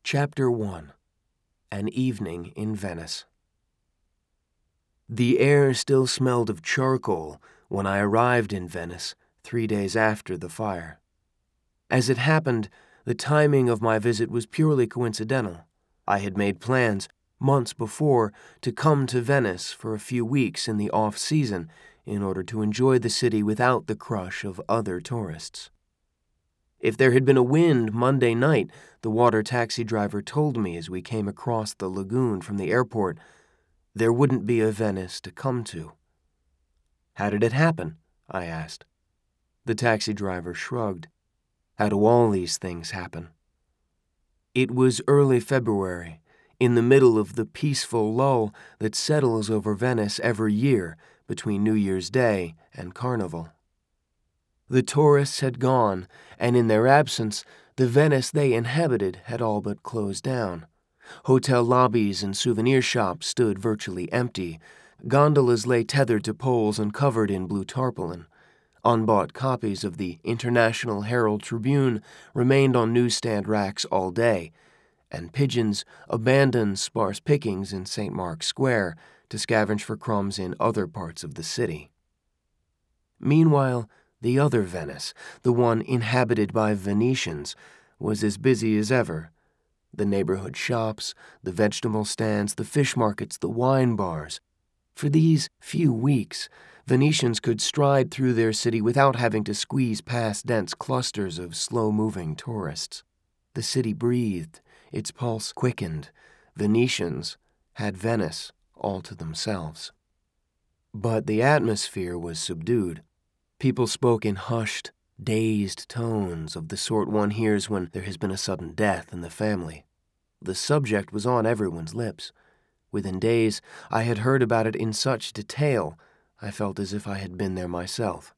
Chapter 1. An Evening in Venice. The air still smelled of charcoal when I arrived in Venice 3 days after the fire. As it happened, the timing of my visit was purely coincidental. I had made plans months before to come to Venice for a few weeks in the off-season in order to enjoy the city without the crush of other tourists. If there had been a wind Monday night, the water taxi driver told me as we came across the lagoon from the airport, there wouldn't be a Venice to come to. How did it happen? I asked. The taxi driver shrugged. How do all these things happen? It was early February, in the middle of the peaceful lull that settles over Venice every year between New Year's Day and Carnival. The tourists had gone, and in their absence, the Venice they inhabited had all but closed down. Hotel lobbies and souvenir shops stood virtually empty. Gondolas lay tethered to poles and covered in blue tarpaulin. Unbought copies of the International Herald Tribune remained on newsstand racks all day, and pigeons abandoned sparse pickings in St. Mark's Square to scavenge for crumbs in other parts of the city. Meanwhile, the other Venice, the one inhabited by Venetians, was as busy as ever. The neighborhood shops, the vegetable stands, the fish markets, the wine bars. For these few weeks, Venetians could stride through their city without having to squeeze past dense clusters of slow-moving tourists. The city breathed, its pulse quickened. Venetians had Venice all to themselves. But the atmosphere was subdued. People spoke in hushed, dazed tones of the sort one hears when there has been a sudden death in the family. The subject was on everyone's lips. Within days, I had heard about it in such detail, I felt as if I had been there myself.